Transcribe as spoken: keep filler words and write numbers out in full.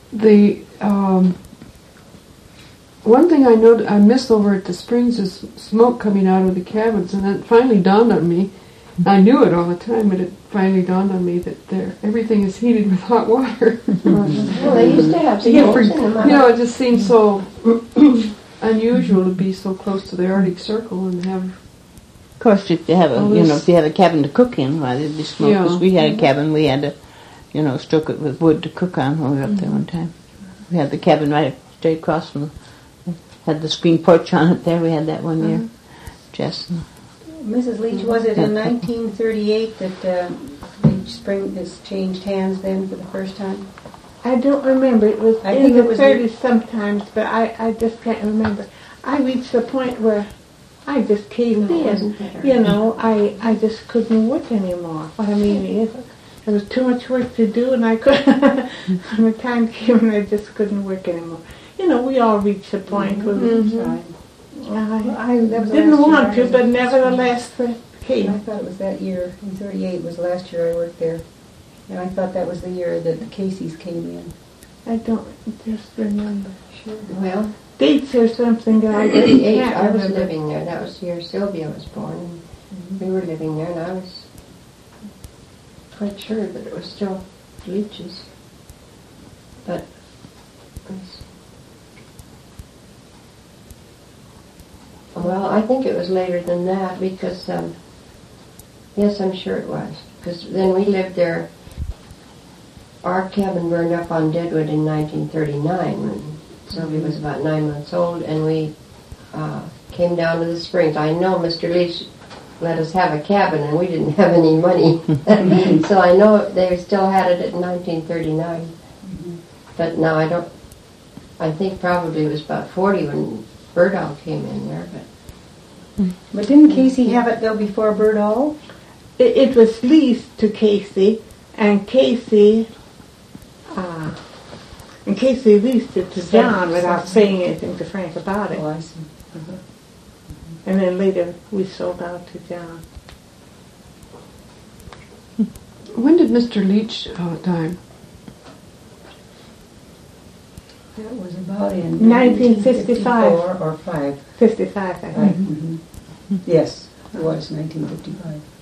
the um, one thing I know I missed over at the Springs is smoke coming out of the cabins, and it finally dawned on me. I knew it all the time, but it finally dawned on me that there everything is heated with hot water. Well, they used to have Yeah, for, smokes in them. you know, it just seems so unusual to be so close to the Arctic Circle and have. Of course, if you have a, All you know, this- if you have a cabin to cook in, why there'd be smoke. Yeah. Because we had a cabin, we had to, you know, stoke it with wood to cook on when we were up there one time. We had the cabin right straight across from, the, had the screen porch on it there. We had that one year. Jess. and- Missus Leach, was it in nineteen thirty-eight that uh, Leach Spring has changed hands then for the first time? I don't remember. It was I in think the it was thirties sometimes, but I, I just can't remember. I reached the point where I just caved No, it in. wasn't there. You know, I, I just couldn't work anymore. What I mean is, there was too much work to do, and I couldn't. And the time came, and I just couldn't work anymore. You know, we all reach a point where Right. I, I That was didn't last want year. to, but nevertheless, it I came. thought it was that year, in thirty-eight was last year I worked there. And I thought that was the year that the Caseys came in. I don't just remember. Sure. Well, Dates or something that I just thirty-eight, can't I was remember. living there. That was the year Sylvia was born. And we were living there, and I was quite sure that it was still Leach's. But it's- well, I think it was later than that because, um, yes, I'm sure it was. Because then we lived there. Our cabin burned up on Deadwood in nineteen thirty-nine when Sylvia was about nine months old, and we uh, came down to the Springs. I know Mister Leach let us have a cabin, and we didn't have any money. So I know they still had it in nineteen thirty-nine. Mm-hmm. But no, I don't, I think probably it was about forty when Birdall came in there. But But didn't Casey have it though before Birdall? It, it was leased to Casey, and Casey, uh, and Casey leased it to John without saying anything to Frank about it. Oh, I see. And then later we sold out to John. When did Mister Leach uh, die? That was about in nineteen fifty-five. nineteen fifty-four or five. fifty-five, I think. Right. Mm-hmm. Yes, it was nineteen fifty-five.